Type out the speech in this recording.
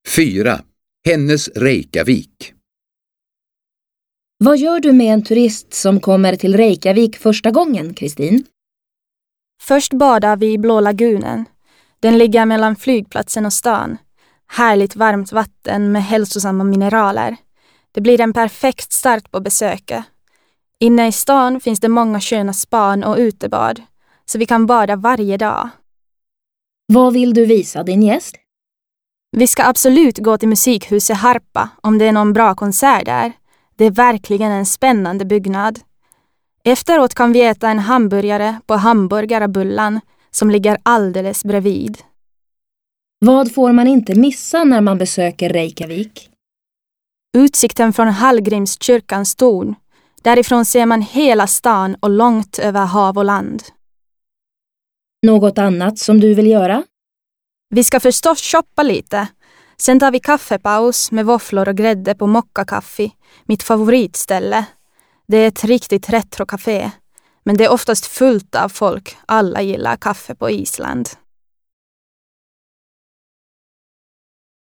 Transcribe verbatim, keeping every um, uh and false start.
fyra. Hennes Reykjavik. Vad gör du med en turist som kommer till Reykjavik första gången, Kristin? Först badar vi i Blå lagunen. Den ligger mellan flygplatsen och stan. Härligt varmt vatten med hälsosamma mineraler. Det blir en perfekt start på besöket. Inne i stan finns det många sköna span och utebad, så vi kan bada varje dag. Vad vill du visa din gäst? Vi ska absolut gå till musikhuset Harpa om det är någon bra konsert där. Det är verkligen en spännande byggnad. Efteråt kan vi äta en hamburgare på Hamburgarabullan som ligger alldeles bredvid. Vad får man inte missa när man besöker Reykjavik? Utsikten från Hallgrímskyrkans torn. Därifrån ser man hela stan och långt över hav och land. Något annat som du vill göra? Vi ska förstås shoppa lite. Sen tar vi kaffepaus med våfflor och grädde på Mokka Kaffe, mitt favoritställe. Det är ett riktigt retrokafé, men det är oftast fullt av folk. Alla gillar kaffe på Island.